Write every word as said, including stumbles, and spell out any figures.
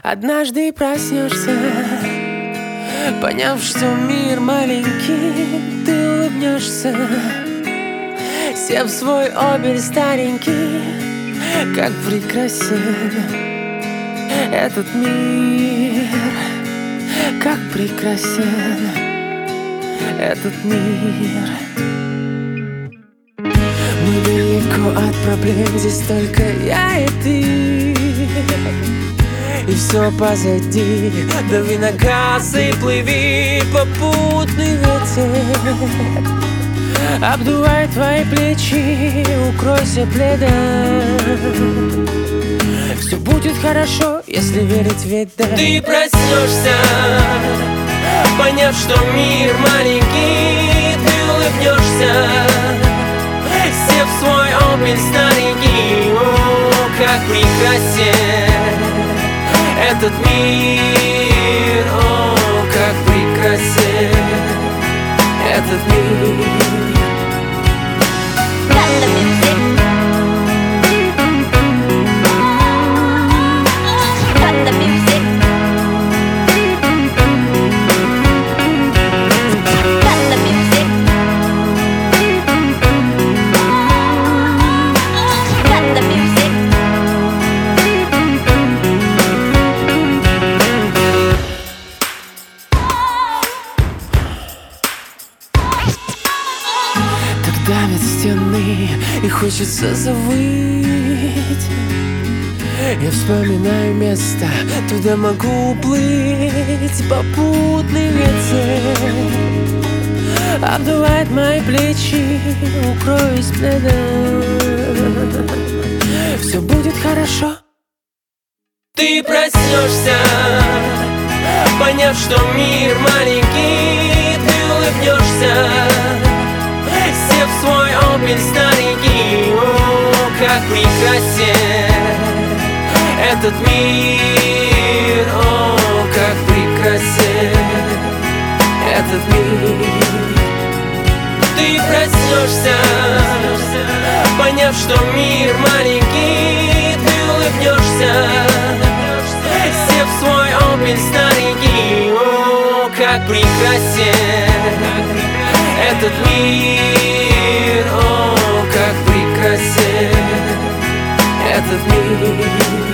Однажды проснешься, поняв, что мир маленький, ты улыбнешься, сев в свой обель старенький. Как прекрасен этот мир, как прекрасен этот мир. Мы далеко от проблем, здесь только я и ты. И все позади, дави на газ и плыви, попутный ветер обдувай твои плечи, укройся пледом. Все будет хорошо, если верить в вида. Ты проснешься, поняв, что мир маленький, ты улыбнешься, сев в свой обель старенький. О, как прекрасен этот мир, о, как прекрасен этот мир. Давят стены и хочется завыть. Я вспоминаю место, туда могу уплыть. Попутный ветер обдувает мои плечи, укроюсь пледом. Все будет хорошо. Ты проснешься, поняв, что мир маленький, ты улыбнешься, сев в свой обель старенький. О, как прекрасен этот мир, о, как прекрасен этот мир. Ты проснешься, поняв, что мир маленький, ты улыбнешься, сев в свой обель старенький. О, как прекрасен этот мир, о, как прекрасен этот мир.